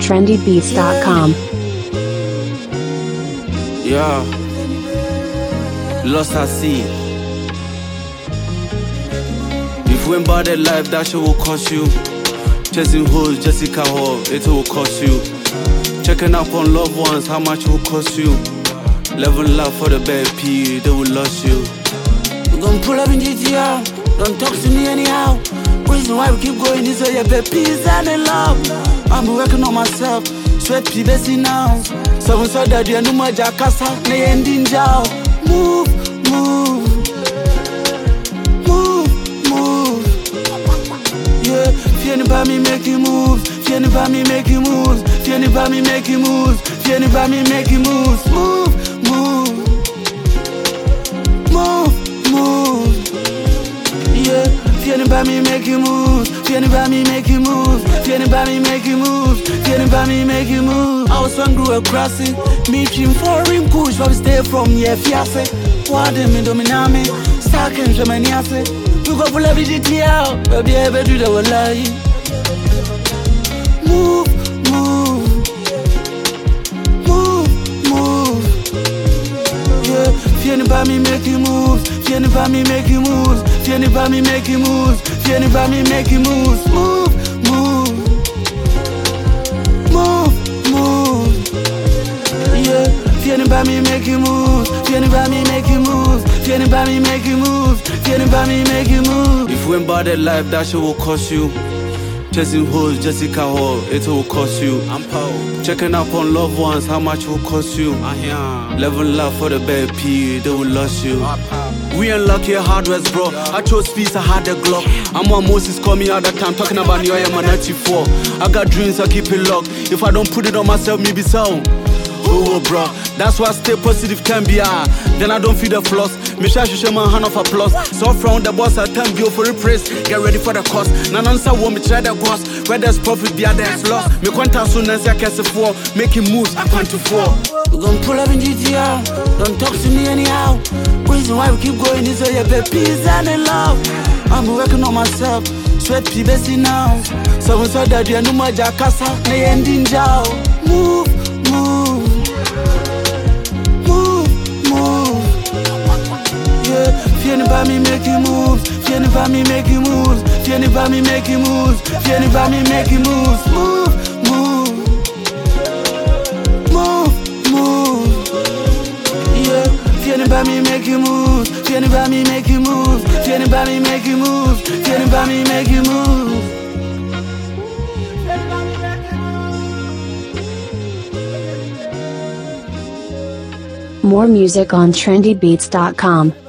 trendybeats.com. Yeah, lost at sea. If we ain't that life, that shit will cost you. Chasing hoes, Jessica Hall, it will cost you. Checking up on loved ones, how much it will cost you. Level up for the bad P, they will lose you. We gon' pull up in GTR, don't talk to me anyhow. Reason why we keep going is so you bet peace and in love. I'm working on myself, sweat pee busy now. Someone said that you know my jackasa, na ending jaw. Move, move, move, move. Yeah, feeling by me making moves, feeling by me making moves, feeling by me making moves, feeling by me making moves. Move, move, move, move. Yeah, feeling by me making moves, feeling by me making moves, feeling by me making moves, feeling by me making moves. I was one grew across it, meeting foreign push, but we stay from here, fiase. What them in dominame, stacking Germaniase. You go pull every GTL, baby, I bet you they will lie. Move, move, move, move. Yeah, feeling by me making moves, feeling by me making moves, feeling by me making moves, feeling by me making moves. Move, move, move, move. Yeah, feeling by me making moves, feeling by me making moves, feeling by me making moves, feeling by me making moves. If we ain't that life, that shit will cost you. Chasing hoes, Jessica Hall, it will cost you. I'm Paul. Checking up on loved ones, how much it will cost you. Level up for the bad P, they will lose you. We ain't lucky hardwares, bro. I chose peace, I had the Glock. I'm on Moses, call me all the time, talking about New York, man, 94. I got dreams, I keep it locked. If I don't put it on myself, maybe so. Oh, bro, that's why I stay positive, can be then I don't feel the flaws. Me sure show my hand of applause. So from the boss, I thank you for the praise. Get ready for the cost. None answer won't me try the cost. Where there's profit, there's loss. Me quanta soon as I can say for making moves, I want to fall. We gon' pull up in GTR, don't talk to me anyhow. Reason why we keep going is so you bet peace and in love. I'm working on myself, sweat pee busy now. Someone said that you know my jackasa, na ending jaw. Move, move. Feeling by me making moves, feeling by me making moves, feeling by me making moves, feeling by me making moves. Move, move, move, move. Yeah, feeling by me making moves, feeling by me making moves, feeling by me making moves, feeling by me making moves. More music on trendybeats.com.